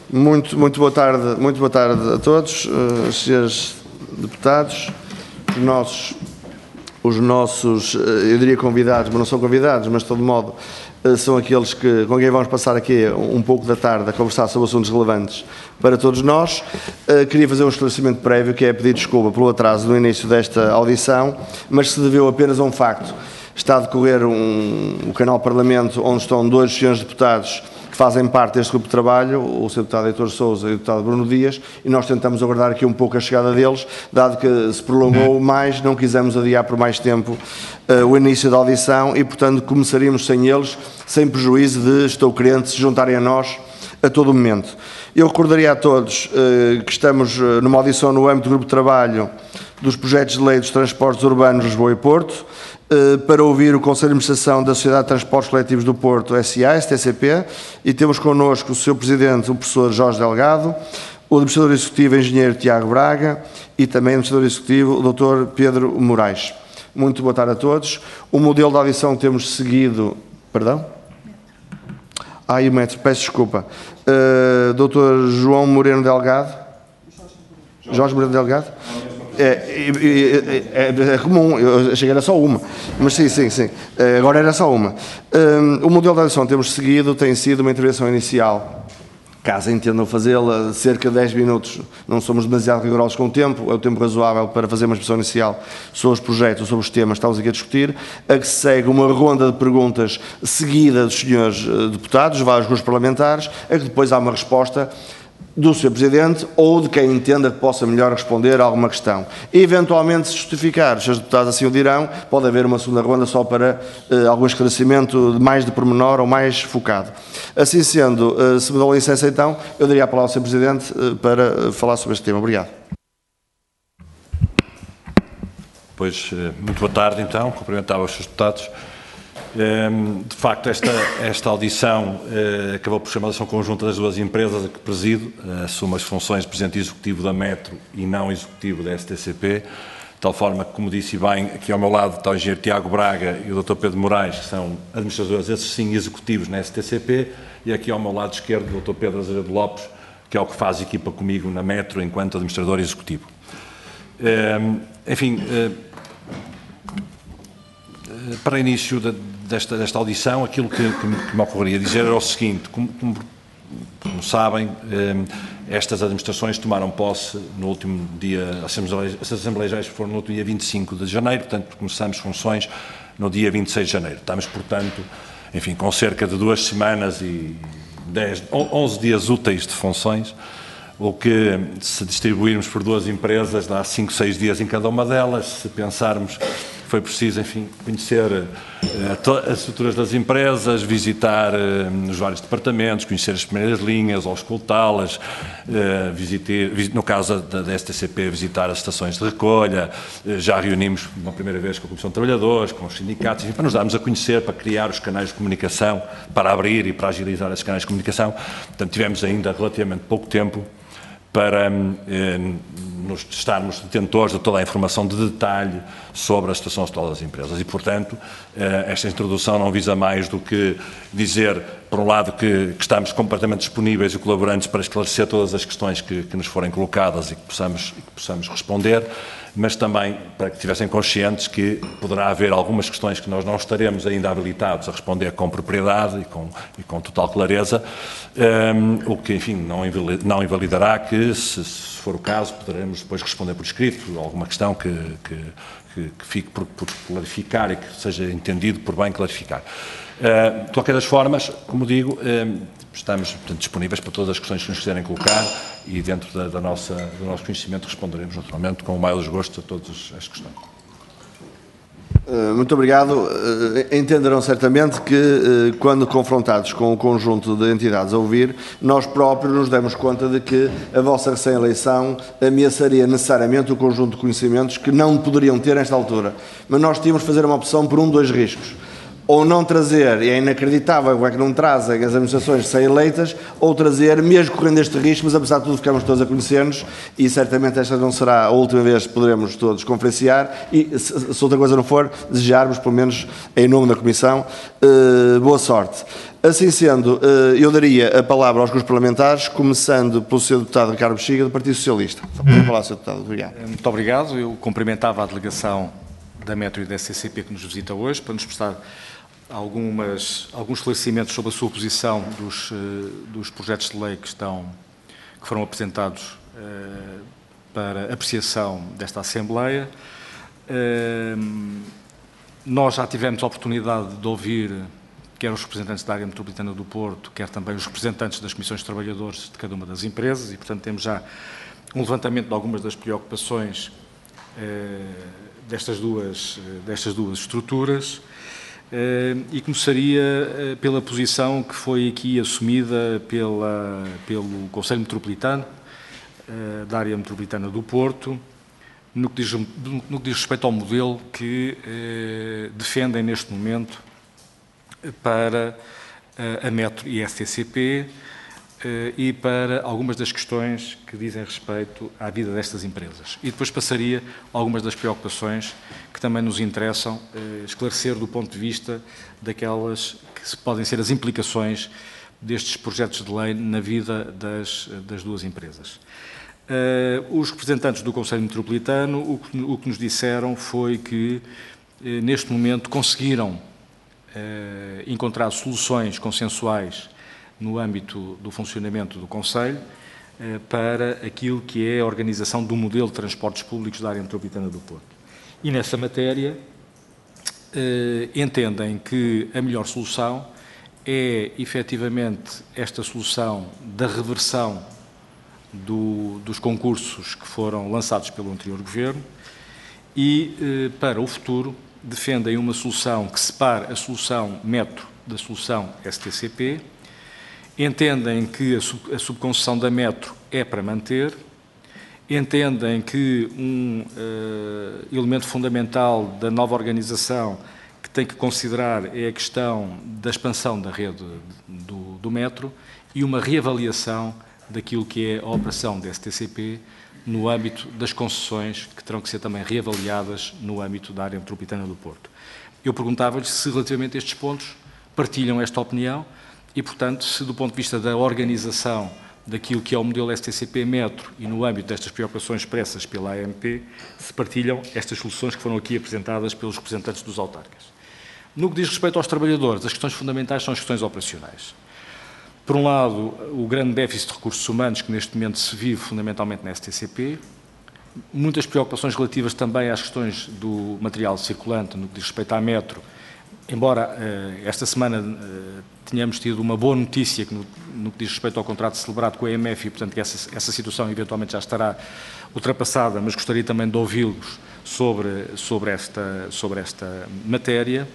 Muito boa tarde a todos, senhores deputados, os nossos, eu diria convidados, mas não são convidados, mas de todo modo são aqueles com quem vamos passar aqui um pouco da tarde a conversar sobre assuntos relevantes para todos nós. Queria fazer um esclarecimento prévio, que é pedir desculpa pelo atraso no início desta audição, mas se deveu apenas a um facto. Está a decorrer o canal Parlamento, onde estão dois senhores deputados que fazem parte deste grupo de trabalho, o Sr. Deputado Heitor Sousa e o Deputado Bruno Dias, e nós tentamos aguardar aqui um pouco a chegada deles, dado que se prolongou mais, não quisemos adiar por mais tempo o início da audição e, portanto, começaríamos sem eles, sem prejuízo de, estou crente, se juntarem a nós a todo momento. Eu recordaria a todos que estamos numa audição no âmbito do grupo de trabalho dos projetos de lei dos transportes urbanos Lisboa e Porto, para ouvir o Conselho de Administração da Sociedade de Transportes Coletivos do Porto, SA, STCP, e temos connosco o Sr. Presidente, o Professor Jorge Delgado, o Administrador Executivo, Engenheiro Tiago Braga, e também o Administrador Executivo, o Dr. Pedro Moraes. Muito boa tarde a todos. O modelo de audição que temos seguido... Perdão? O metro, peço desculpa. Dr. João Moreno Delgado. Jorge Moreno Delgado. É comum, eu achei que era só uma, mas sim, agora era só uma. O modelo de audição que temos seguido tem sido uma intervenção inicial, caso entendam fazê-la, cerca de 10 minutos, não somos demasiado rigorosos com o tempo, é o tempo razoável para fazer uma exposição inicial sobre os projetos, sobre os temas que estamos aqui a discutir, a que segue uma ronda de perguntas seguida dos senhores deputados, vários grupos parlamentares, a que depois há uma resposta do Sr. Presidente ou de quem entenda que possa melhor responder a alguma questão. E, eventualmente, se justificar, os Srs. Deputados assim o dirão, pode haver uma segunda ronda só para algum esclarecimento mais de pormenor ou mais focado. Assim sendo, se me dão licença então, eu daria a palavra ao Sr. Presidente para falar sobre este tema. Obrigado. Pois, muito boa tarde então, cumprimentava os Srs. Deputados. De facto, esta audição acabou por ser uma audição conjunta das duas empresas a que presido, assumo as funções de Presidente Executivo da Metro e não Executivo da STCP, de tal forma que, como disse bem, aqui ao meu lado está o Engenheiro Tiago Braga e o Dr. Pedro Moraes, que são administradores, esses sim, executivos na STCP, e aqui ao meu lado esquerdo o Dr. Pedro Azevedo Lopes, que é o que faz equipa comigo na Metro enquanto administrador executivo. Enfim, para início desta audição, aquilo que me ocorreria dizer era o seguinte: como sabem, estas administrações tomaram posse no último dia, as Assembleias Gerais foram no último dia 25 de janeiro, portanto começamos funções no dia 26 de janeiro. Estamos, portanto, enfim, com cerca de 2 semanas e 11 dias úteis de funções, o que, se distribuirmos por duas empresas, dá 5, 6 dias em cada uma delas. Se pensarmos, foi preciso, enfim, conhecer as estruturas das empresas, visitar os vários departamentos, conhecer as primeiras linhas, auscultá-las, no caso da STCP, visitar as estações de recolha, já reunimos uma primeira vez com a Comissão de Trabalhadores, com os sindicatos, enfim, para nos darmos a conhecer, para criar os canais de comunicação, para abrir e para agilizar esses canais de comunicação. Portanto, tivemos ainda relativamente pouco tempo para estarmos detentores de toda a informação de detalhe sobre a situação atual das empresas. E, portanto, esta introdução não visa mais do que dizer, por um lado, que estamos completamente disponíveis e colaborantes para esclarecer todas as questões que nos forem colocadas e que possamos responder, mas também para que estivessem conscientes que poderá haver algumas questões que nós não estaremos ainda habilitados a responder com propriedade e com total clareza, o que, enfim, não invalidará que, se for o caso, poderemos depois responder por escrito alguma questão que fique por clarificar e que seja entendido por bem clarificar. De qualquer das formas, como digo, estamos, portanto, disponíveis para todas as questões que nos quiserem colocar e, dentro do nosso conhecimento, responderemos naturalmente com o maior desgosto a todas as questões. Muito obrigado. Entenderão certamente que, quando confrontados com o conjunto de entidades a ouvir, nós próprios nos demos conta de que a vossa recém-eleição ameaçaria necessariamente o conjunto de conhecimentos que não poderiam ter nesta altura. Mas nós tínhamos de fazer uma opção por 2 riscos. ou não trazer, e é inacreditável como é que não trazem as administrações sem eleitas, ou trazer, mesmo correndo este risco, mas apesar de tudo ficamos todos a conhecer-nos, e certamente esta não será a última vez que poderemos todos conferenciar, e se outra coisa não for, desejarmos, pelo menos em nome da Comissão, boa sorte. Assim sendo, eu daria a palavra aos grupos parlamentares, começando pelo Sr. Deputado Ricardo Bexiga, do Partido Socialista. Pode falar, Sr. Deputado. Obrigado. Muito obrigado. Eu cumprimentava a delegação da Metro e da SCCP que nos visita hoje, para nos prestar alguns esclarecimentos sobre a sua posição dos projetos de lei que foram apresentados para apreciação desta Assembleia. Nós já tivemos a oportunidade de ouvir quer os representantes da área metropolitana do Porto, quer também os representantes das comissões de trabalhadores de cada uma das empresas, e, portanto, temos já um levantamento de algumas das preocupações destas duas estruturas. E começaria pela posição que foi aqui assumida pelo Conselho Metropolitano, da área metropolitana do Porto, no que diz respeito ao modelo que defendem neste momento para a Metro e a STCP e para algumas das questões que dizem respeito à vida destas empresas. E depois passaria a algumas das preocupações que também nos interessam esclarecer do ponto de vista daquelas que podem ser as implicações destes projetos de lei na vida das duas empresas. Os representantes do Conselho Metropolitano o que nos disseram foi que neste momento conseguiram encontrar soluções consensuais no âmbito do funcionamento do Conselho para aquilo que é a organização do modelo de transportes públicos da área metropolitana do Porto. E nessa matéria entendem que a melhor solução é efetivamente esta solução da reversão dos concursos que foram lançados pelo anterior Governo e para o futuro defendem uma solução que separe a solução Metro da solução STCP. Entendem que a subconcessão da Metro é para manter, entendem que um elemento fundamental da nova organização que tem que considerar é a questão da expansão da rede do Metro e uma reavaliação daquilo que é a operação da STCP no âmbito das concessões que terão que ser também reavaliadas no âmbito da área metropolitana do Porto. Eu perguntava-lhes se relativamente a estes pontos partilham esta opinião e, portanto, se do ponto de vista da organização daquilo que é o modelo STCP Metro e no âmbito destas preocupações expressas pela AMP, se partilham estas soluções que foram aqui apresentadas pelos representantes dos autarcas. No que diz respeito aos trabalhadores, as questões fundamentais são as questões operacionais. Por um lado, o grande déficit de recursos humanos que neste momento se vive fundamentalmente na STCP, muitas preocupações relativas também às questões do material circulante no que diz respeito à Metro, embora esta semana tenhamos tido uma boa notícia que no que diz respeito ao contrato celebrado com a EMF e, portanto, que essa situação eventualmente já estará ultrapassada, mas gostaria também de ouvi-los sobre esta matéria.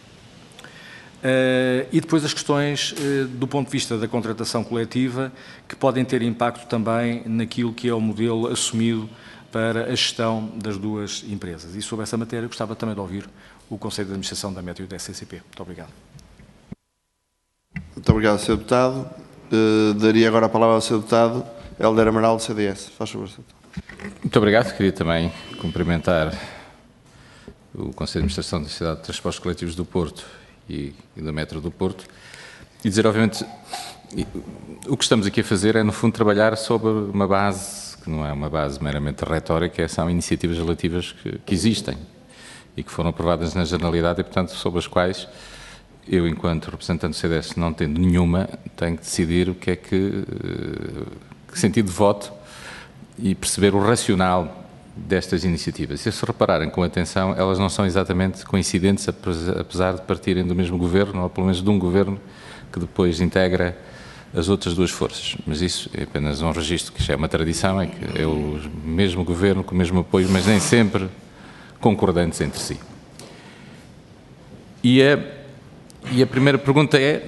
E depois as questões do ponto de vista da contratação coletiva que podem ter impacto também naquilo que é o modelo assumido para a gestão das duas empresas. E sobre essa matéria gostava também de ouvir o Conselho de Administração da Metro e da SCCP. Muito obrigado. Muito obrigado, Sr. Deputado. Daria agora a palavra ao Sr. Deputado Helder Amaral, do CDS. Faz favor, Sr. Deputado. Muito obrigado. Queria também cumprimentar o Conselho de Administração da Sociedade de Transportes Coletivos do Porto e da Metro do Porto e dizer, obviamente, o que estamos aqui a fazer é, no fundo, trabalhar sobre uma base que não é uma base meramente retórica, são iniciativas relativas que existem e que foram aprovadas na generalidade e, portanto, sobre as quais eu, enquanto representante do CDS, não tendo nenhuma, tenho que decidir o que é que sentido de voto e perceber o racional destas iniciativas. E se repararem com atenção, elas não são exatamente coincidentes, apesar de partirem do mesmo governo, ou pelo menos de um governo que depois integra as outras duas forças. Mas isso é apenas um registro, que já é uma tradição, é que é o mesmo governo com o mesmo apoio, mas nem sempre concordantes entre si. E a primeira pergunta é,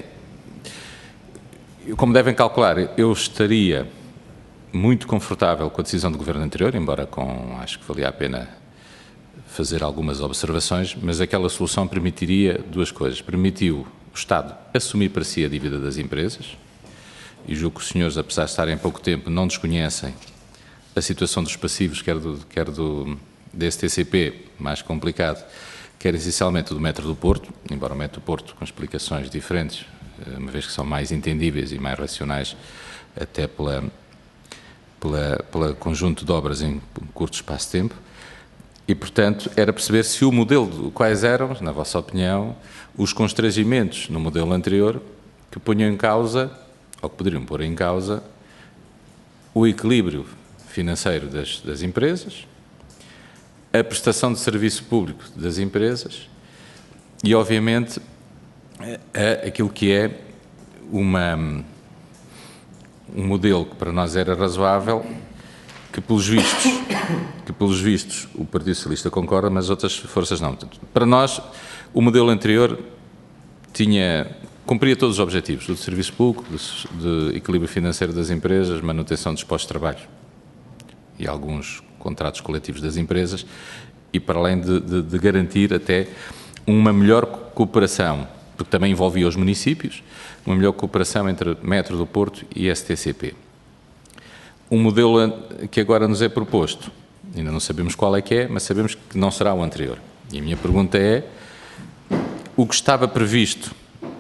como devem calcular, eu estaria muito confortável com a decisão do governo anterior, embora acho que valia a pena fazer algumas observações, mas aquela solução permitiria duas coisas. Permitiu o Estado assumir para si a dívida das empresas, e julgo que os senhores, apesar de estarem há pouco tempo, não desconhecem a situação dos passivos, quer do STCP, mais complicado, quer essencialmente do Metro do Porto, embora o Metro do Porto, com explicações diferentes, uma vez que são mais entendíveis e mais racionais, até pela conjunto de obras em curto espaço de tempo. E, portanto, era perceber se o modelo, quais eram, na vossa opinião, os constrangimentos no modelo anterior que punham em causa, ou que poderiam pôr em causa, o equilíbrio financeiro das empresas, a prestação de serviço público das empresas e, obviamente, aquilo que é um modelo que para nós era razoável, que pelos vistos o Partido Socialista concorda, mas outras forças não. Portanto, para nós, o modelo anterior cumpria todos os objetivos do serviço público, de equilíbrio financeiro das empresas, manutenção dos postos de trabalho e alguns contratos coletivos das empresas, e para além de garantir até uma melhor cooperação, porque também envolvia os municípios, uma melhor cooperação entre Metro do Porto e STCP. Um modelo que agora nos é proposto, ainda não sabemos qual é que é, mas sabemos que não será o anterior. E a minha pergunta é, o que estava previsto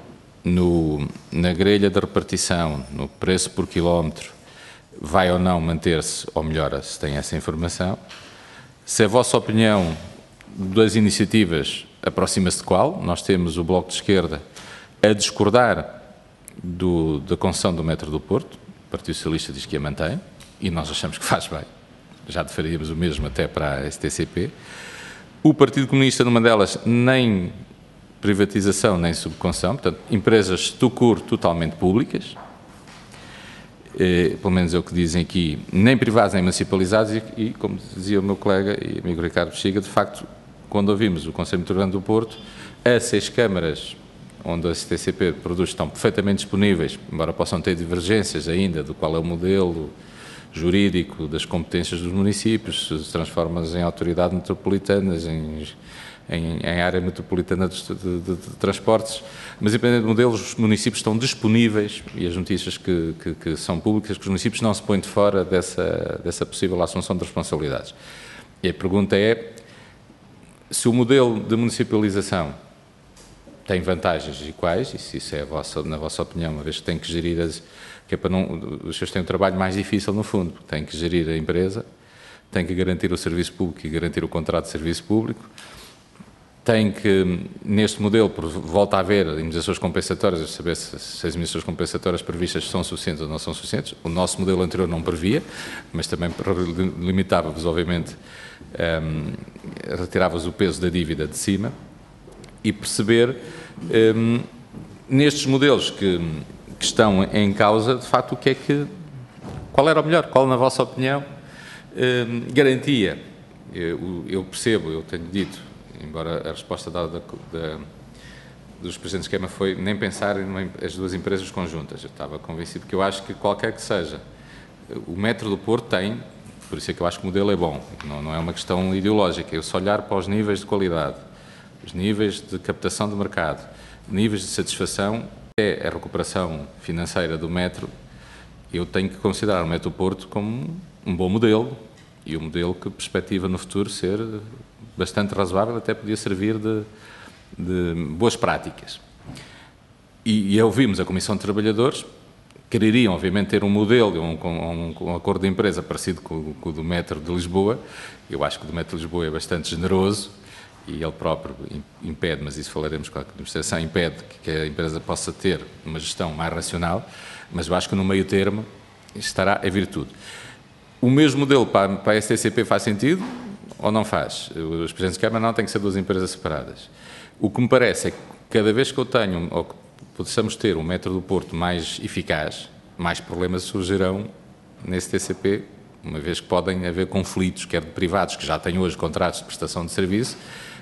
na grelha da repartição, no preço por quilómetro, vai ou não manter-se, ou melhora, se tem essa informação? Se a vossa opinião das iniciativas aproxima-se de qual? Nós temos o Bloco de Esquerda a discordar da concessão do Metro do Porto, o Partido Socialista diz que a mantém, e nós achamos que faz bem, já faríamos o mesmo até para a STCP. O Partido Comunista, numa delas, nem privatização nem subconcessão, portanto, empresas totalmente públicas, pelo menos é o que dizem aqui, nem privadas nem municipalizadas, e como dizia o meu colega e amigo Ricardo Bexiga, de facto, quando ouvimos o Conselho Metropolitano do Porto, as 6 câmaras onde a STCP produz estão perfeitamente disponíveis, embora possam ter divergências ainda do qual é o modelo jurídico das competências dos municípios, se transforma-as em autoridades metropolitanas, em área metropolitana de transportes, mas independente do modelo, os municípios estão disponíveis, e as notícias que são públicas, que os municípios não se põem de fora dessa possível assunção de responsabilidades. E a pergunta é, se o modelo de municipalização tem vantagens e quais, e se isso é na vossa opinião, uma vez que tem que gerir que é para não, os senhores têm um trabalho mais difícil no fundo, tem que gerir a empresa, tem que garantir o serviço público e garantir o contrato de serviço público, tem que, neste modelo, volta a haver indemnizações compensatórias, saber se as indemnizações compensatórias previstas são suficientes ou não são suficientes. O nosso modelo anterior não previa, mas também limitava-vos, obviamente, retirava-vos o peso da dívida de cima, e perceber, nestes modelos que estão em causa, de facto, qual era o melhor, qual, na vossa opinião, garantia. Eu percebo, eu tenho dito, embora a resposta dada dos presidentes de Câmara foi nem pensar em as duas empresas conjuntas. Eu estava convencido que eu acho que qualquer que seja, o Metro do Porto tem, por isso é que eu acho que o modelo é bom, não é uma questão ideológica, eu só olhar para os níveis de qualidade, os níveis de captação do mercado, níveis de satisfação, a recuperação financeira do metro, eu tenho que considerar o Metro do Porto como um bom modelo, e um modelo que perspectiva no futuro ser bastante razoável, até podia servir de boas práticas. E ouvimos a Comissão de Trabalhadores, quereriam, obviamente, ter um modelo, um acordo de empresa parecido com o do Metro de Lisboa. Eu acho que o do Metro de Lisboa é bastante generoso, e ele próprio impede, mas isso falaremos com a administração, impede que a empresa possa ter uma gestão mais racional, mas eu acho que no meio termo estará a virtude. O mesmo modelo para a STCP faz sentido ou não faz? Os presidentes de Câmara não têm que ser duas empresas separadas. O que me parece é que cada vez que eu tenho, ou que possamos ter um Metro do Porto mais eficaz, mais problemas surgirão na STCP, uma vez que podem haver conflitos, quer de privados que já têm hoje contratos de prestação de serviço,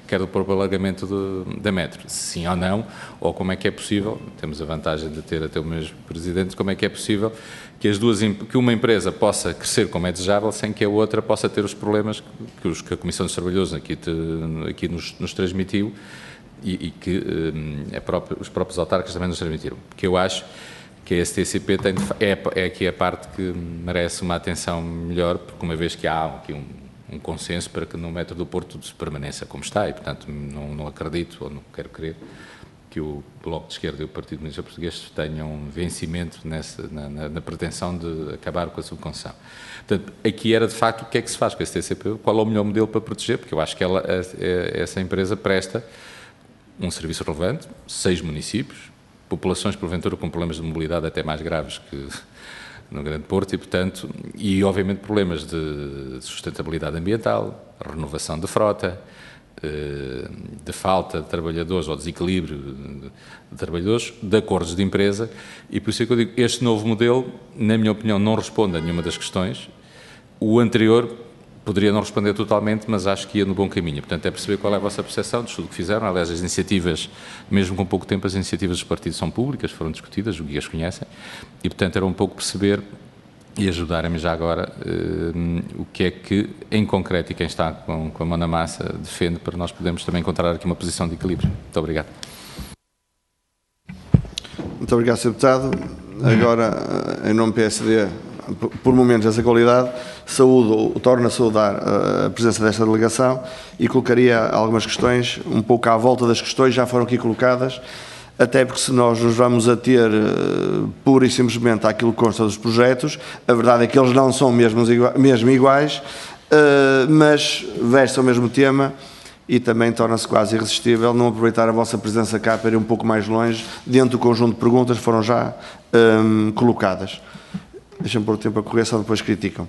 quer do próprio alargamento da metro. Sim ou não, ou como é que é possível, temos a vantagem de ter até o mesmo Presidente, como é que é possível que uma empresa possa crescer como é desejável sem que a outra possa ter os problemas que a Comissão dos Trabalhadores aqui nos transmitiu e que os próprios autarcas também nos transmitiram. Porque eu acho que a STCP é aqui a parte que merece uma atenção melhor, porque uma vez que há aqui um consenso para que no metro do Porto se permaneça como está, e portanto não acredito, ou não quero crer, que o Bloco de Esquerda e o Partido Comunista Português tenham vencimento na pretensão de acabar com a subconcessão. Portanto, aqui era de facto o que é que se faz com a STCP, qual é o melhor modelo para proteger, porque eu acho que essa empresa presta um serviço relevante, 6 municípios, populações porventura com problemas de mobilidade até mais graves que no Grande Porto e, portanto, obviamente problemas de sustentabilidade ambiental, renovação de frota, de falta de trabalhadores ou desequilíbrio de trabalhadores, de acordos de empresa, e por isso é que eu digo, este novo modelo, na minha opinião, não responde a nenhuma das questões. O anterior poderia não responder totalmente, mas acho que ia no bom caminho. Portanto, é perceber qual é a vossa percepção do estudo que fizeram. Aliás, as iniciativas, mesmo com pouco tempo, as iniciativas dos partidos são públicas, foram discutidas, os guias conhecem, e, portanto, era um pouco perceber e ajudarem-me já agora o que é que, em concreto, e quem está com a mão na massa, defende, para nós podermos também encontrar aqui uma posição de equilíbrio. Muito obrigado. Muito obrigado, Sr. Deputado. Agora, em nome do PSD, por momentos dessa qualidade, torno a saudar a presença desta delegação e colocaria algumas questões, um pouco à volta das questões que já foram aqui colocadas, até porque se nós nos vamos ater pura e simplesmente àquilo que consta dos projetos, a verdade é que eles não são mesmo iguais, mas vestem o mesmo tema e também torna-se quase irresistível não aproveitar a vossa presença cá para ir um pouco mais longe dentro do conjunto de perguntas que foram já colocadas. Deixem-me pôr o tempo a correr, só depois criticam.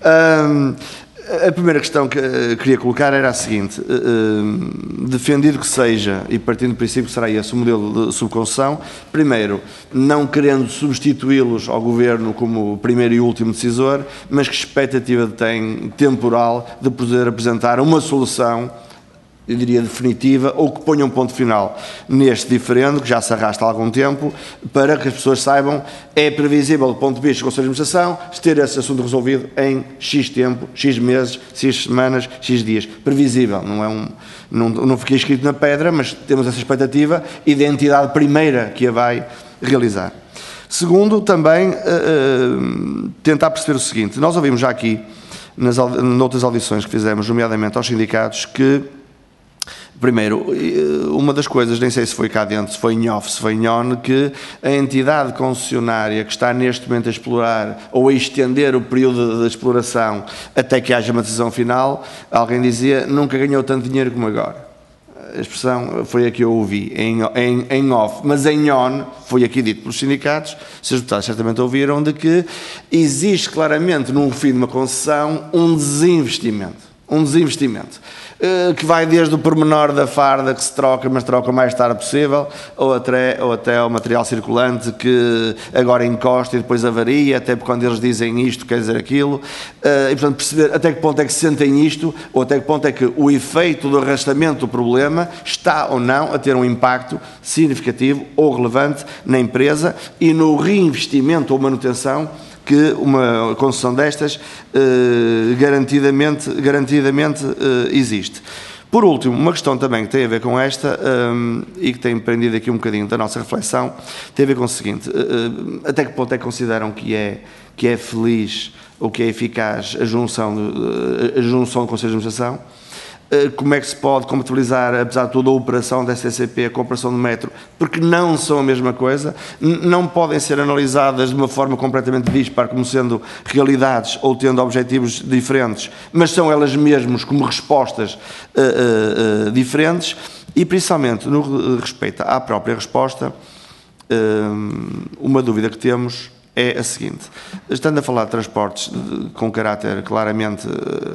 A primeira questão que queria colocar era a seguinte: defendido que seja, e partindo do princípio que será esse o modelo de subconcessão, primeiro, não querendo substituí-los ao Governo como primeiro e último decisor, mas que expectativa tem temporal de poder apresentar uma solução, eu diria definitiva, ou que ponha um ponto final neste diferendo, que já se arrasta há algum tempo, para que as pessoas saibam, é previsível do ponto de vista do Conselho de Administração, ter esse assunto resolvido em X tempo, X meses, X semanas, X dias. Previsível, não fiquei escrito na pedra, mas temos essa expectativa e da entidade primeira que a vai realizar. Segundo, também tentar perceber o seguinte: nós ouvimos já aqui, noutras audições que fizemos, nomeadamente aos sindicatos, que primeiro, uma das coisas, nem sei se foi cá dentro, se foi em off, se foi em on, que a entidade concessionária que está neste momento a explorar ou a estender o período de exploração até que haja uma decisão final, alguém dizia, nunca ganhou tanto dinheiro como agora. A expressão foi a que eu ouvi, em off, mas em on, foi aqui dito pelos sindicatos, os deputados certamente ouviram, de que existe claramente, no fim de uma concessão, um desinvestimento. Que vai desde o pormenor da farda que se troca, mas troca o mais tarde possível, ou até o material circulante que agora encosta e depois avaria, até porque quando eles dizem isto quer dizer aquilo, e portanto perceber até que ponto é que se sentem isto, ou até que ponto é que o efeito do arrastamento do problema está ou não a ter um impacto significativo ou relevante na empresa e no reinvestimento ou manutenção que uma concessão destas garantidamente existe. Por último, uma questão também que tem a ver com esta e que tem prendido aqui um bocadinho da nossa reflexão, tem a ver com o seguinte: até que ponto é que consideram que é feliz ou que é eficaz a junção do Conselho de Administração? Como é que se pode compatibilizar, apesar de toda a operação da STCP com a operação do metro, porque não são a mesma coisa, não podem ser analisadas de uma forma completamente dispar, como sendo realidades ou tendo objetivos diferentes, mas são elas mesmas como respostas diferentes, e principalmente no que respeita à própria resposta, uma dúvida que temos é a seguinte: estando a falar de transportes com caráter claramente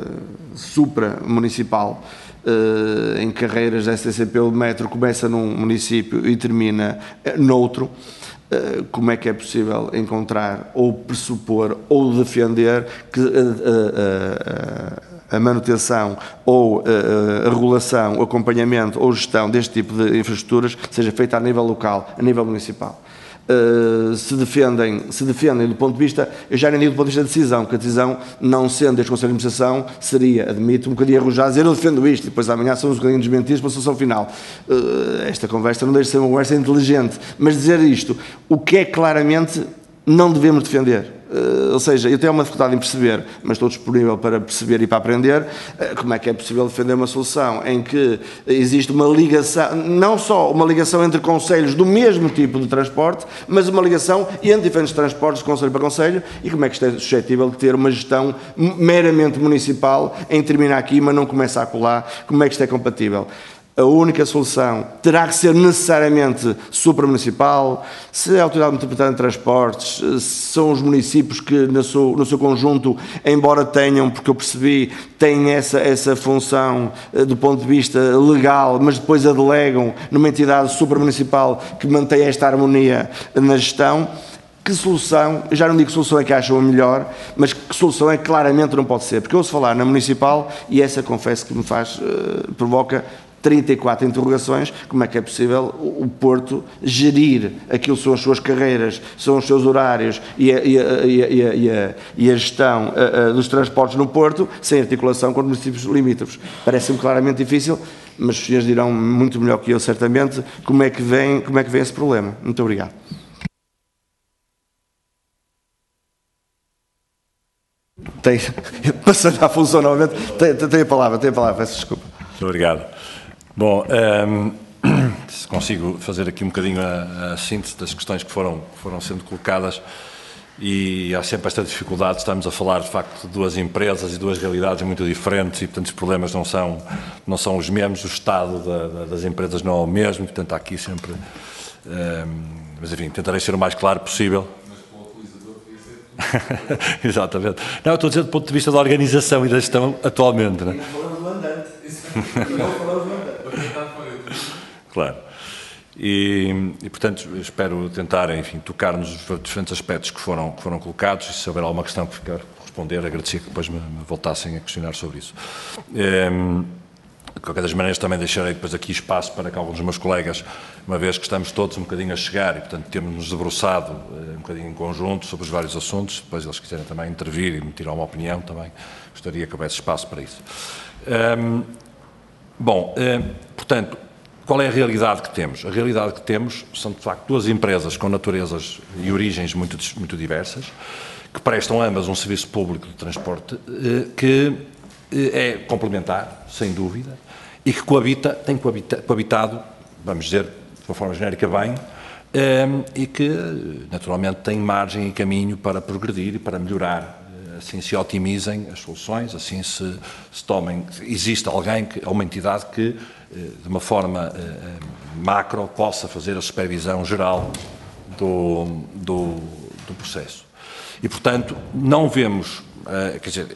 supramunicipal, em carreiras da STCP, o metro começa num município e termina noutro, como é que é possível encontrar ou pressupor ou defender que a manutenção ou a regulação, o acompanhamento ou gestão deste tipo de infraestruturas seja feita a nível local, a nível municipal. Se defendem do ponto de vista, eu já nem digo do ponto de vista da decisão, porque a decisão, não sendo este Conselho de Administração, seria, admito, um bocadinho arrojado dizer eu defendo isto, e depois amanhã são uns bocadinhos desmentidos para a solução final. Esta conversa não deixa de ser uma conversa inteligente, mas dizer isto, o que é claramente não devemos defender. Ou seja, eu tenho uma dificuldade em perceber, mas estou disponível para perceber e para aprender, como é que é possível defender uma solução em que existe uma ligação, não só uma ligação entre concelhos do mesmo tipo de transporte, mas uma ligação entre diferentes transportes de concelho para concelho, e como é que isto é suscetível de ter uma gestão meramente municipal em terminar aqui, mas não começa a colar, como é que isto é compatível? A única solução terá que ser necessariamente supramunicipal, se é a Autoridade Metropolitana de Transportes, se são os municípios que no seu conjunto, embora tenham, porque eu percebi, têm essa função do ponto de vista legal, mas depois a delegam numa entidade supramunicipal que mantém esta harmonia na gestão. Que solução, eu já não digo que solução é que acham a melhor, mas que solução é que claramente não pode ser, porque eu ouço falar na municipal e essa confesso que me provoca 34 interrogações, como é que é possível o Porto gerir aquilo que são as suas carreiras, são os seus horários e a gestão dos transportes no Porto, sem articulação com os municípios limítrofes. Parece-me claramente difícil, mas os senhores dirão muito melhor que eu, certamente, como é que vem esse problema. Muito obrigado. Passando à função novamente, tem a palavra, peço desculpa. Muito obrigado. Bom, se consigo fazer aqui um bocadinho a síntese das questões que foram sendo colocadas, e há sempre esta dificuldade, estamos a falar de facto de duas empresas e duas realidades muito diferentes, e portanto os problemas não são os mesmos, o estado das empresas não é o mesmo, portanto há aqui sempre, mas enfim, tentarei ser o mais claro possível. Exatamente. Não, eu estou a dizer do ponto de vista da organização e da gestão atualmente, não é? Claro. E, portanto, espero tentar, enfim, tocar nos diferentes aspectos que foram colocados, e se houver alguma questão que ficar por responder, agradecia que depois me voltassem a questionar sobre isso. De qualquer das maneiras, também deixarei depois aqui espaço para que alguns dos meus colegas, uma vez que estamos todos um bocadinho a chegar e, portanto, temos-nos debruçado um bocadinho em conjunto sobre os vários assuntos, depois eles quiserem também intervir e me tirar uma opinião, também gostaria que houvesse espaço para isso. Portanto, qual é a realidade que temos? A realidade que temos são, de facto, duas empresas com naturezas e origens muito diversas, que prestam ambas um serviço público de transporte que é complementar, sem dúvida, e que tem coabitado, vamos dizer, de uma forma genérica, bem, e que, naturalmente, tem margem e caminho para progredir e para melhorar. Assim se otimizem as soluções, assim se tomem. Existe uma entidade que, de uma forma macro, possa fazer a supervisão geral do processo. E, portanto, não vemos, quer dizer,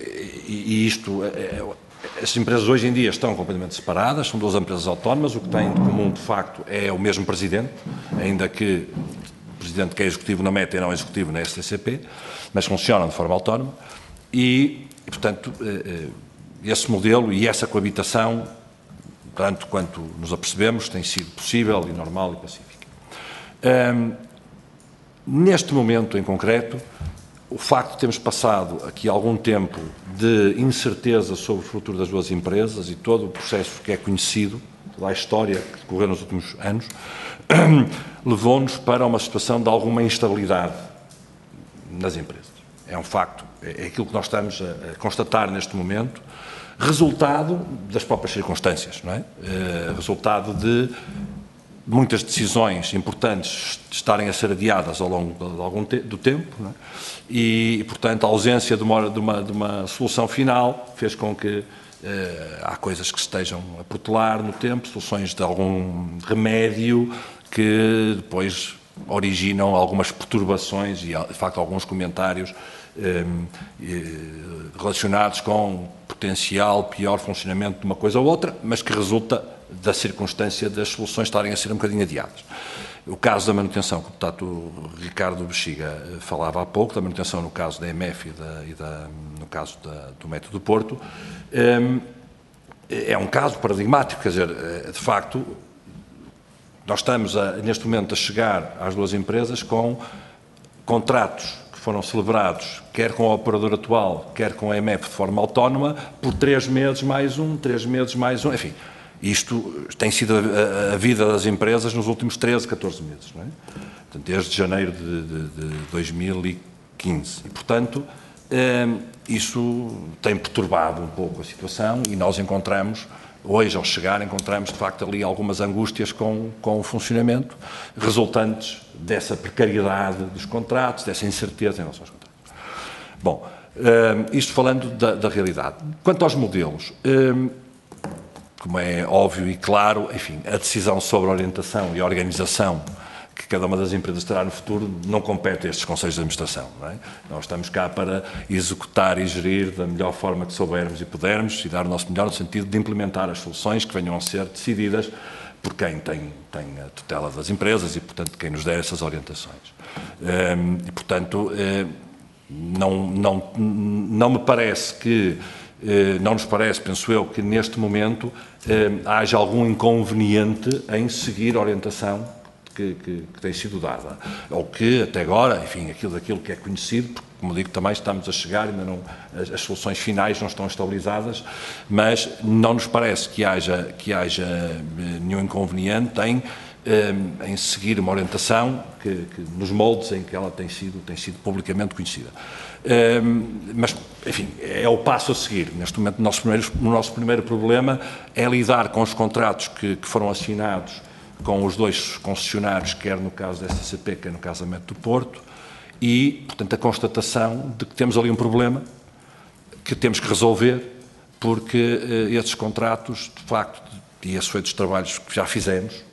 as empresas hoje em dia estão completamente separadas, são duas empresas autónomas, o que têm de comum, de facto, é o mesmo presidente, ainda que o presidente que é executivo na MET e não é executivo na STCP, mas funcionam de forma autónoma e portanto, esse modelo e essa coabitação, tanto quanto nos apercebemos, tem sido possível e normal e pacífica. Neste momento em concreto, o facto de termos passado aqui algum tempo de incerteza sobre o futuro das duas empresas e todo o processo que é conhecido, toda a história que decorreu nos últimos anos, levou-nos para uma situação de alguma instabilidade nas empresas. É um facto, é aquilo que nós estamos a constatar neste momento, resultado das próprias circunstâncias, não é? Resultado de muitas decisões importantes estarem a ser adiadas ao longo do tempo, não é? E, portanto, a ausência de uma solução final fez com que há coisas que se estejam a protelar no tempo, soluções de algum remédio que depois originam algumas perturbações e, de facto, alguns comentários relacionados com potencial pior funcionamento de uma coisa ou outra, mas que resulta da circunstância das soluções estarem a ser um bocadinho adiadas. O caso da manutenção, que o deputado Ricardo Bexiga falava há pouco, da manutenção no caso da EMF no caso do método do Porto, é um caso paradigmático, quer dizer, de facto, nós estamos neste momento a chegar às duas empresas com contratos que foram celebrados, quer com a operadora atual, quer com a EMF de forma autónoma, por 3 meses mais um, 3 meses mais um, enfim. Isto tem sido a vida das empresas nos últimos 13, 14 meses, não é? Portanto, desde janeiro de 2015. E, portanto, isso tem perturbado um pouco a situação e nós encontramos, hoje ao chegar, encontramos de facto ali algumas angústias com o funcionamento, resultantes dessa precariedade dos contratos, dessa incerteza em relação aos contratos. Bom, isto falando da realidade. Quanto aos modelos, como é óbvio e claro, enfim, a decisão sobre a orientação e a organização que cada uma das empresas terá no futuro não compete a estes conselhos de administração, não é? Nós estamos cá para executar e gerir da melhor forma que soubermos e pudermos e dar o nosso melhor no sentido de implementar as soluções que venham a ser decididas por quem tem a tutela das empresas e, portanto, quem nos der essas orientações. E, portanto, não me parece que não nos parece, penso eu, que neste momento haja algum inconveniente em seguir a orientação que tem sido dada. Ou que, até agora, enfim, daquilo que é conhecido, porque, como digo, também estamos a chegar, ainda não, as soluções finais não estão estabilizadas, mas não nos parece que haja nenhum inconveniente em seguir uma orientação que nos moldes em que ela tem sido publicamente conhecida. Mas, enfim, é o passo a seguir. Neste momento, o nosso primeiro problema é lidar com os contratos que foram assinados com os dois concessionários, quer no caso da STCP, quer no caso da Método do Porto, e, portanto, a constatação de que temos ali um problema que temos que resolver, porque esses contratos, de facto, e esses foi dos trabalhos que já fizemos,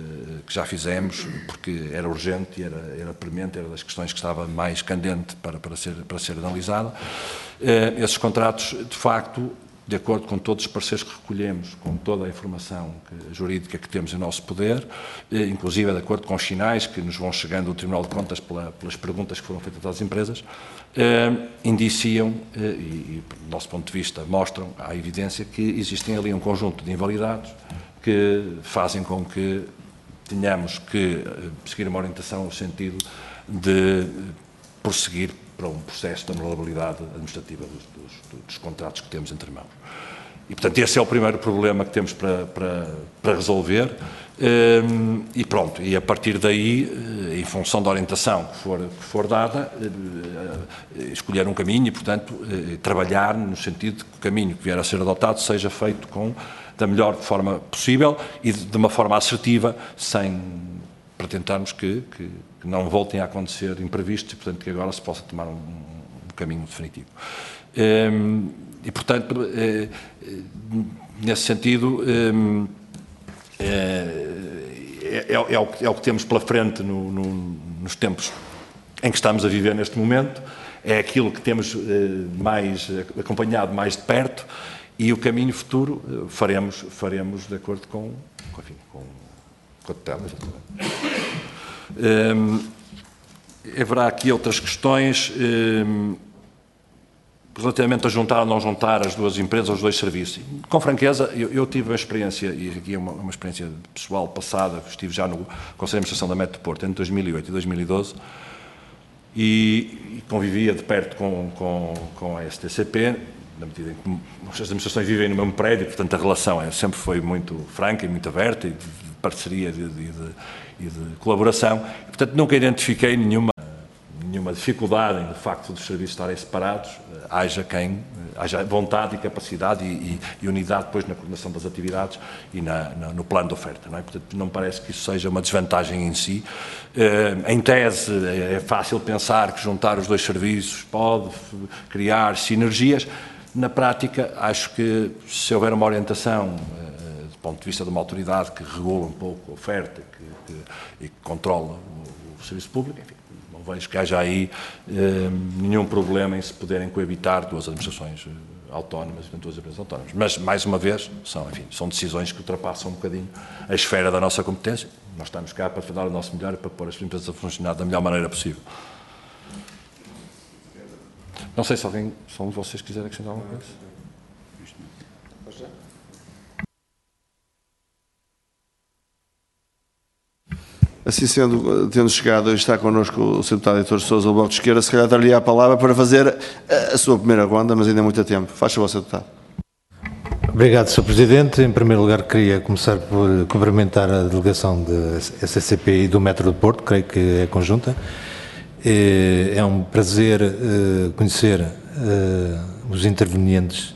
porque era urgente e era premente, era das questões que estava mais candente para ser analisada. Esses contratos, de facto, de acordo com todos os parceiros que recolhemos, com toda a informação jurídica que temos em nosso poder, inclusive de acordo com os sinais que nos vão chegando do Tribunal de Contas pelas perguntas que foram feitas às empresas, indiciam e, do nosso ponto de vista, mostram à evidência que existem ali um conjunto de invalidades que fazem com que tenhamos que seguir uma orientação no sentido de prosseguir para um processo de anulabilidade administrativa dos contratos que temos entre mãos. E, portanto, esse é o primeiro problema que temos para resolver e pronto, e a partir daí, em função da orientação que for dada, escolher um caminho e, portanto, trabalhar no sentido de que o caminho que vier a ser adotado seja feito da melhor forma possível e de uma forma assertiva, para tentarmos que não voltem a acontecer imprevistos e, portanto, que agora se possa tomar um caminho definitivo. E, portanto, nesse sentido, é o que temos pela frente nos tempos em que estamos a viver neste momento, é aquilo que temos acompanhado mais de perto e o caminho futuro faremos de acordo com a tutela. Haverá aqui outras questões relativamente a juntar ou não juntar as duas empresas, os dois serviços. Com franqueza, eu tive a experiência, e aqui é uma experiência pessoal passada, estive já no Conselho de Administração da Método do Porto entre 2008 e 2012 e convivia de perto com a STCP, na medida em que as administrações vivem no mesmo prédio, portanto a relação sempre foi muito franca e muito aberta, e de parceria e de colaboração. Portanto, nunca identifiquei nenhuma dificuldade em, de facto, dos serviços estarem separados, haja vontade e capacidade e unidade depois na coordenação das atividades e no plano de oferta. Não é? Portanto, não me parece que isso seja uma desvantagem em si. Em tese, é fácil pensar que juntar os dois serviços pode criar sinergias. Na prática, acho que se houver uma orientação do ponto de vista de uma autoridade que regula um pouco a oferta e que controla o serviço público, enfim, não vejo que haja aí nenhum problema em se poderem coabitar duas administrações autónomas, eventuais empresas autónomas. Mas, mais uma vez, são decisões que ultrapassam um bocadinho a esfera da nossa competência. Nós estamos cá para dar o nosso melhor e para pôr as empresas a funcionar da melhor maneira possível. Não sei se alguém, se algum de vocês quiser acrescentar alguma coisa. Assim sendo, tendo chegado e está connosco o Sr. Deputado Heitor Sousa, do Bloco de Esquerda, se calhar dar-lhe a palavra para fazer a sua primeira ronda, mas ainda há muito tempo. Faz favor, Sr. Deputado. Obrigado, Sr. Presidente. Em primeiro lugar, queria começar por cumprimentar a delegação da SCP e do Metro do Porto, creio que é conjunta. É um prazer conhecer os intervenientes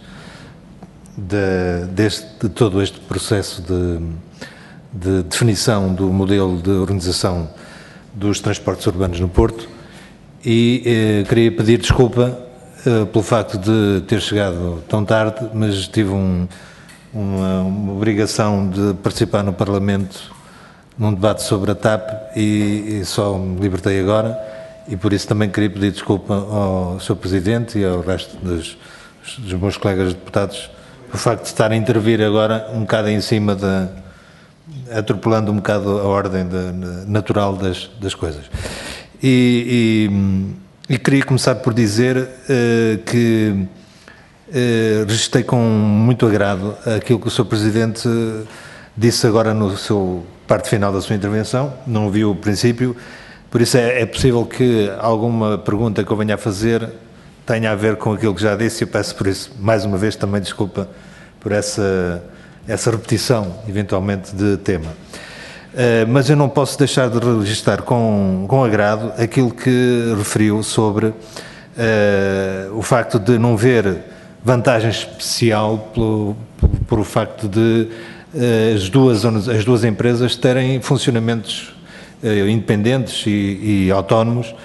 de todo este processo de definição do modelo de organização dos transportes urbanos no Porto e queria pedir desculpa pelo facto de ter chegado tão tarde, mas tive uma obrigação de participar no Parlamento num debate sobre a TAP e só me libertei agora e por isso também queria pedir desculpa ao Sr. Presidente e ao resto dos meus colegas deputados pelo facto de estar a intervir agora um bocado em cima atropelando um bocado a ordem natural das coisas. E queria começar por dizer que registrei com muito agrado aquilo que o Sr. Presidente disse agora no seu parte final da sua intervenção, não ouviu o princípio, por isso é possível que alguma pergunta que eu venha a fazer tenha a ver com aquilo que já disse e eu peço por isso, mais uma vez, também desculpa por essa repetição, eventualmente, de tema. Mas eu não posso deixar de registrar com agrado aquilo que referiu sobre o facto de não ver vantagem especial por o facto de as duas empresas terem funcionamentos independentes e autónomos,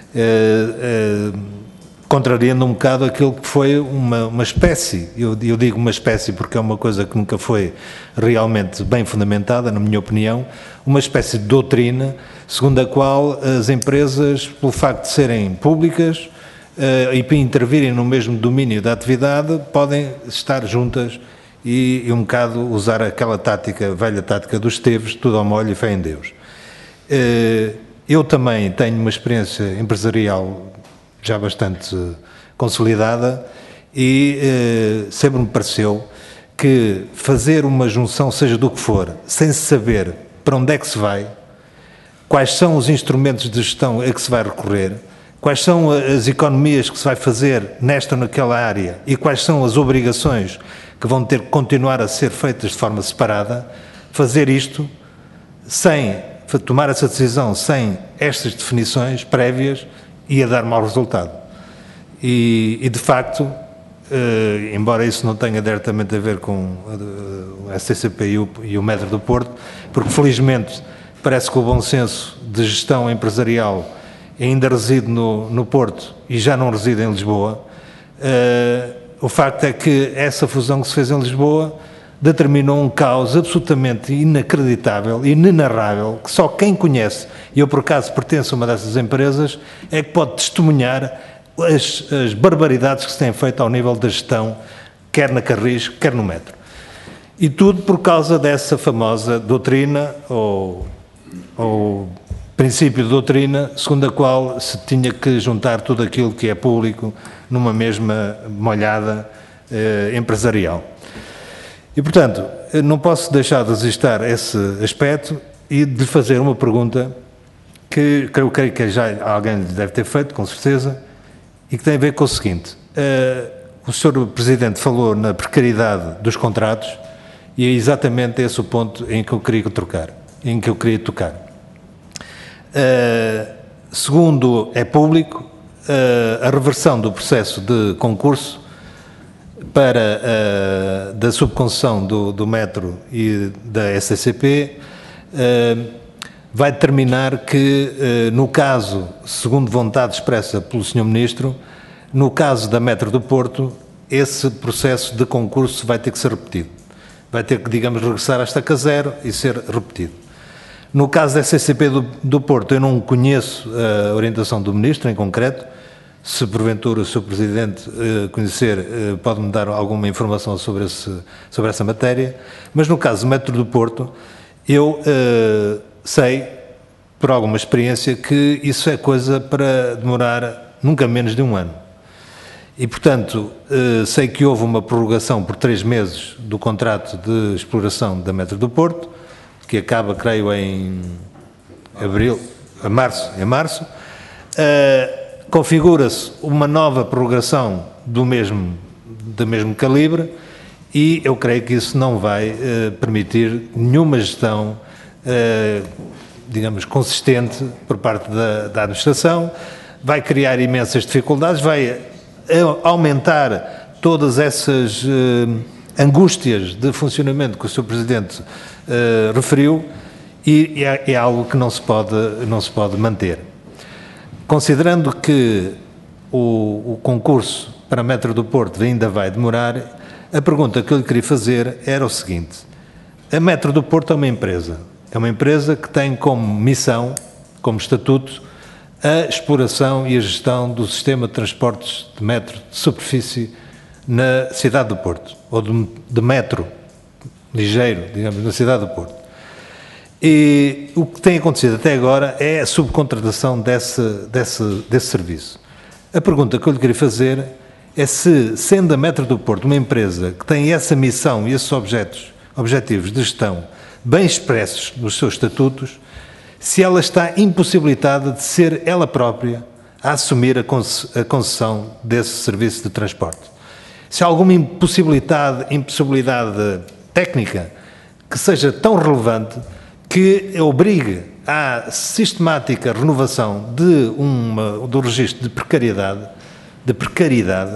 contrariando um bocado aquilo que foi uma espécie, eu digo uma espécie porque é uma coisa que nunca foi realmente bem fundamentada, na minha opinião, uma espécie de doutrina segundo a qual as empresas, pelo facto de serem públicas e para intervirem no mesmo domínio da atividade, podem estar juntas e um bocado usar aquela tática, velha tática dos Esteves, tudo ao molho e fé em Deus. Eu também tenho uma experiência empresarial já bastante consolidada e sempre me pareceu que fazer uma junção, seja do que for, sem saber para onde é que se vai, quais são os instrumentos de gestão a que se vai recorrer, quais são as economias que se vai fazer nesta ou naquela área e quais são as obrigações que vão ter que continuar a ser feitas de forma separada, fazer isto sem tomar essa decisão, sem estas definições prévias, ia dar mau resultado. E de facto, embora isso não tenha diretamente a ver com a SCP e o Metro do Porto, porque felizmente parece que o bom senso de gestão empresarial ainda reside no Porto e já não reside em Lisboa, o facto é que essa fusão que se fez em Lisboa determinou um caos absolutamente inacreditável e inenarrável, que só quem conhece, e eu por acaso pertenço a uma dessas empresas, é que pode testemunhar as barbaridades que se têm feito ao nível da gestão, quer na Carris, quer no Metro. E tudo por causa dessa famosa doutrina, ou princípio de doutrina, segundo a qual se tinha que juntar tudo aquilo que é público numa mesma molhada empresarial. E, portanto, não posso deixar de registrar esse aspecto e de fazer uma pergunta que eu creio que já alguém lhe deve ter feito, com certeza, e que tem a ver com o seguinte. O Sr. Presidente falou na precariedade dos contratos e é exatamente esse o ponto em que eu queria tocar. Segundo é público, a reversão do processo de concurso da subconcessão do Metro e da SCP vai determinar que, no caso, segundo vontade expressa pelo Sr. Ministro, no caso da Metro do Porto, esse processo de concurso vai ter que ser repetido. Vai ter que, digamos, regressar à estaca zero e ser repetido. No caso da SCP do Porto, eu não conheço a orientação do Ministro, em concreto, Se porventura o Sr. Presidente conhecer, pode-me dar alguma informação sobre essa matéria, mas no caso do metro do Porto, eu sei, por alguma experiência, que isso é coisa para demorar nunca menos de um ano. E, portanto, sei que houve uma prorrogação por 3 meses do contrato de exploração da metro do Porto, que acaba, creio, em março. Configura-se uma nova prorrogação do mesmo calibre e eu creio que isso não vai permitir nenhuma gestão, digamos, consistente por parte da administração, vai criar imensas dificuldades, vai aumentar todas essas angústias de funcionamento que o Sr. Presidente referiu e é algo que não se pode manter. Considerando que o concurso para a metro do Porto ainda vai demorar, a pergunta que eu lhe queria fazer era o seguinte: a metro do Porto é uma empresa que tem como missão, como estatuto, a exploração e a gestão do sistema de transportes de metro de superfície na cidade do Porto, ou de metro ligeiro, digamos, na cidade do Porto. E o que tem acontecido até agora é a subcontratação desse serviço. A pergunta que eu lhe queria fazer é se, sendo a metro do Porto uma empresa que tem essa missão e esses objetivos de gestão bem expressos nos seus estatutos, se ela está impossibilitada de ser ela própria a assumir a concessão desse serviço de transporte. Se há alguma impossibilidade técnica que seja tão relevante que obrigue à sistemática renovação do registro de precariedade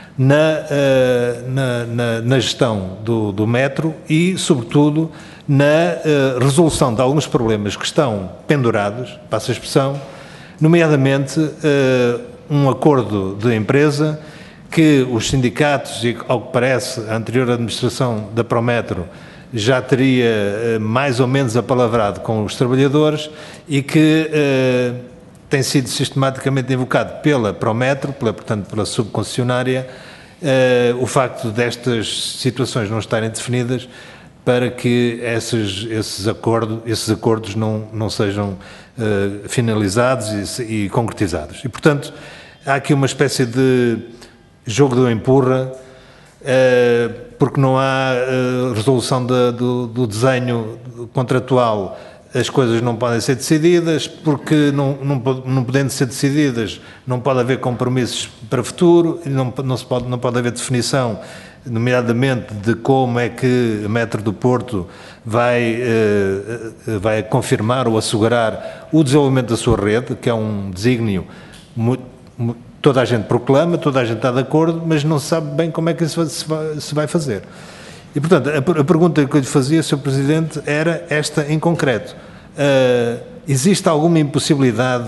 na gestão do metro e, sobretudo, na resolução de alguns problemas que estão pendurados, passa a expressão, nomeadamente um acordo de empresa que os sindicatos e, ao que parece, a anterior administração da Prometro já teria mais ou menos apalavrado com os trabalhadores e que tem sido sistematicamente invocado pela Prometro, portanto pela subconcessionária, o facto destas situações não estarem definidas para que esses acordos não sejam finalizados e concretizados. E, portanto, há aqui uma espécie de jogo do empurra, porque não há resolução do desenho contratual, as coisas não podem ser decididas, porque não podendo ser decididas, não pode haver compromissos para o futuro, não pode haver definição, nomeadamente de como é que a metro do Porto vai confirmar ou assegurar o desenvolvimento da sua rede, que é um desígnio toda a gente proclama, toda a gente está de acordo, mas não se sabe bem como é que isso se vai fazer. E, portanto, a pergunta que eu lhe fazia, Sr. Presidente, era esta em concreto. Existe alguma impossibilidade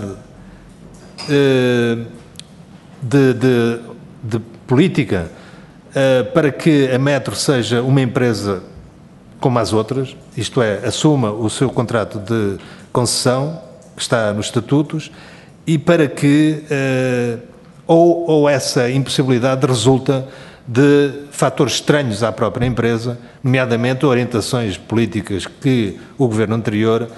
de política para que a Metro seja uma empresa como as outras, isto é, assuma o seu contrato de concessão, que está nos estatutos, e para que ou essa impossibilidade resulta de fatores estranhos à própria empresa, nomeadamente orientações políticas que o governo anterior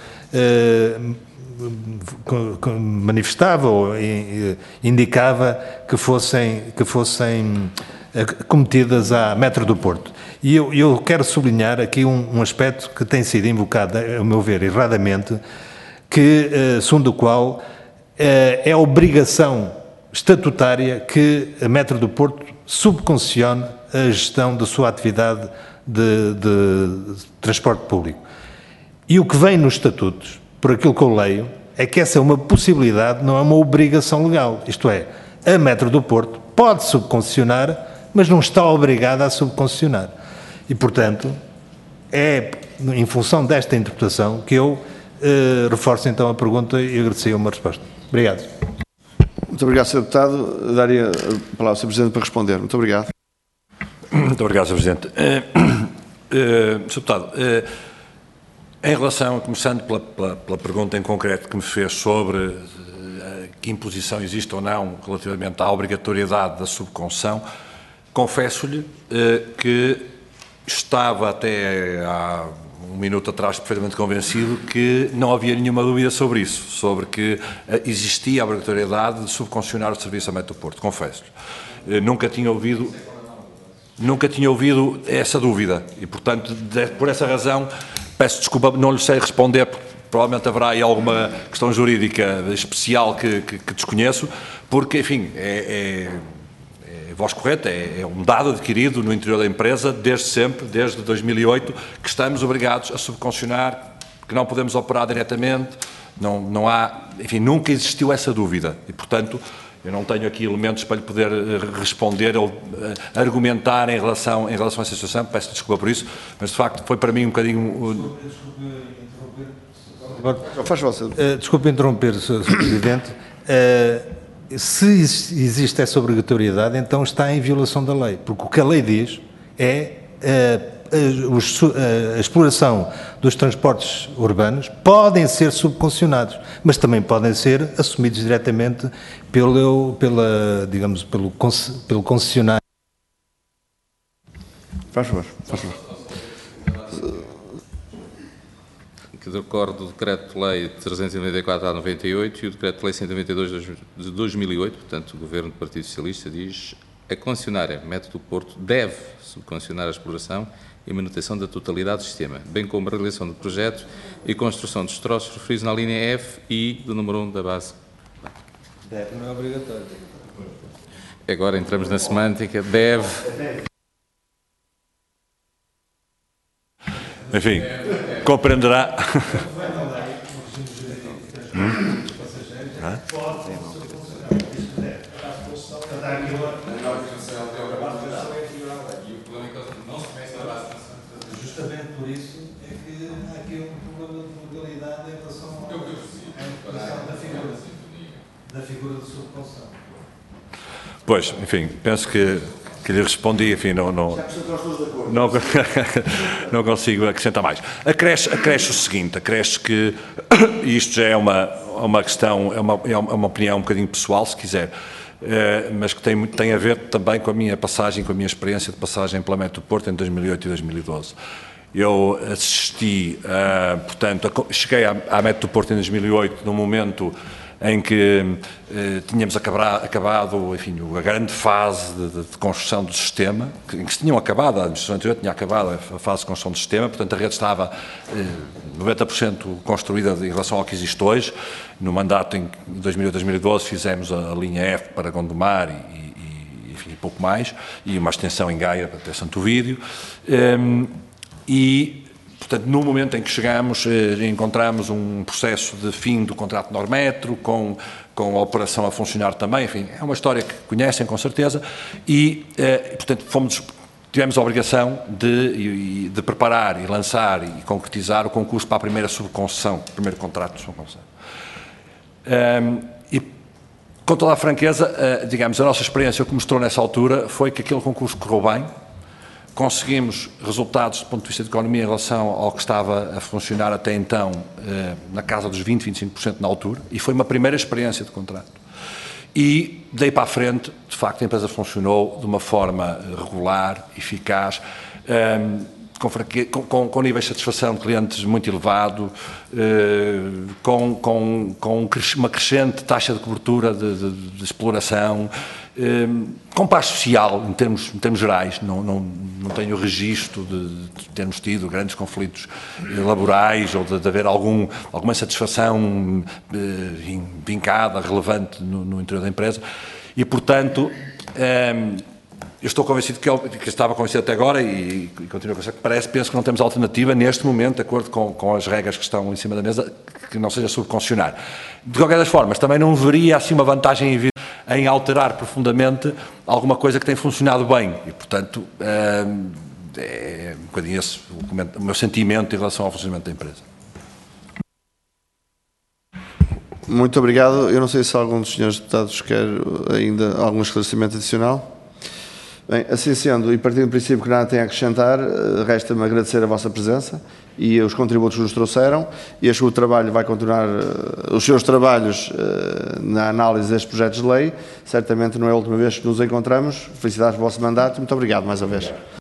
manifestava ou indicava que fossem cometidas à metro do Porto. E eu quero sublinhar aqui um aspecto que tem sido invocado, a meu ver, erradamente, segundo o qual é obrigação estatutária que a metro do Porto subconcessione a gestão da sua atividade de transporte público. E o que vem nos estatutos, por aquilo que eu leio, é que essa é uma possibilidade, não é uma obrigação legal. Isto é, a metro do Porto pode subconcessionar, mas não está obrigada a subconcessionar. E, portanto, é em função desta interpretação que eu reforço então a pergunta e agradecia uma resposta. Obrigado. Muito obrigado, Sr. Deputado. Daria a palavra ao Sr. Presidente para responder. Muito obrigado. Muito obrigado, Sr. Presidente. Sr. Deputado, em relação, começando pela pergunta em concreto que me fez sobre que imposição existe ou não relativamente à obrigatoriedade da subconcessão, confesso-lhe que estava até há um minuto atrás perfeitamente convencido que não havia nenhuma dúvida sobre isso, sobre que existia a obrigatoriedade de subconcesionar o serviço a Metro do Porto, confesso-lhe. Nunca tinha ouvido essa dúvida e, portanto, por essa razão, peço desculpa, não lhe sei responder, porque provavelmente haverá aí alguma questão jurídica especial que desconheço, porque, enfim, voz correta, é um dado adquirido no interior da empresa desde sempre, desde 2008, que estamos obrigados a subconcesionar, que não podemos operar diretamente, não há, enfim, nunca existiu essa dúvida e, portanto, eu não tenho aqui elementos para lhe poder responder ou argumentar em relação a essa situação, peço desculpa por isso, mas de facto foi para mim um bocadinho... Desculpe interromper, Sr. Presidente. Se existe essa obrigatoriedade, então está em violação da lei, porque o que a lei diz é a exploração dos transportes urbanos podem ser subconcesionados, mas também podem ser assumidos diretamente pelo concessionário. Faz favor. Que recordo o Decreto-Lei 394/98 e o Decreto-Lei 192 de 2008, portanto, o Governo do Partido Socialista diz: a concessionária Metro do Porto deve subconcesionar a exploração e manutenção da totalidade do sistema, bem como a realização do projeto e construção dos troços referidos na linha F e do número 1 da base. Deve, não é obrigatório. Agora entramos na semântica, deve... Enfim, compreenderá... Justamente por isso é que há aqui um problema de legalidade em relação da figura de subconcessão. Pois, enfim, penso que lhe respondi, enfim, não consigo acrescentar mais. Acresce o seguinte, acresce que, e isto já é uma questão, é uma opinião um bocadinho pessoal, se quiser, mas que tem a ver também com a minha passagem, com a minha experiência de passagem pela Metro do Porto em 2008 e 2012. Eu assisti, portanto, cheguei à Metro do Porto em 2008, num momento em que tínhamos acabado, enfim, a grande fase de construção do sistema, em que se tinham acabado, a administração anterior tinha acabado a fase de construção do sistema, portanto a rede estava 90% construída em relação ao que existe hoje. No mandato em 2008-2012 fizemos a linha F para Gondomar e enfim, pouco mais, e uma extensão em Gaia até Santo Ovídio. Portanto, no momento em que chegamos, encontramos um processo de fim do contrato Normetro, com a operação a funcionar também, enfim, é uma história que conhecem com certeza, e, portanto, tivemos a obrigação de preparar e lançar e concretizar o concurso para a primeira subconcessão, o primeiro contrato de subconcessão. E, com toda a franqueza, digamos, a nossa experiência, o que mostrou nessa altura foi que aquele concurso correu bem. Conseguimos resultados do ponto de vista de economia em relação ao que estava a funcionar até então na casa dos 20, 25% na altura, e foi uma primeira experiência de contrato. E daí para a frente, de facto, a empresa funcionou de uma forma regular, eficaz, com níveis de satisfação de clientes muito elevado, com uma crescente taxa de cobertura de exploração, com paz social em termos gerais. Não tenho registro de termos tido grandes conflitos laborais ou de haver alguma insatisfação vincada, relevante no interior da empresa, e portanto eu estou convencido que estava convencido até agora e continuo a convencido que penso que não temos alternativa neste momento, de acordo com as regras que estão em cima da mesa, que não seja subconcessionar. De qualquer das formas, também não veria assim uma vantagem em alterar profundamente alguma coisa que tem funcionado bem e, portanto, é um bocadinho esse o meu sentimento em relação ao funcionamento da empresa. Muito obrigado. Eu não sei se algum dos senhores deputados quer ainda algum esclarecimento adicional. Bem, assim sendo, e partindo do princípio que nada tem a acrescentar, resta-me agradecer a vossa presença e os contributos que nos trouxeram, e acho que o trabalho vai continuar, os seus trabalhos na análise destes projetos de lei. Certamente não é a última vez que nos encontramos. Felicidades pelo vosso mandato e muito obrigado mais uma vez.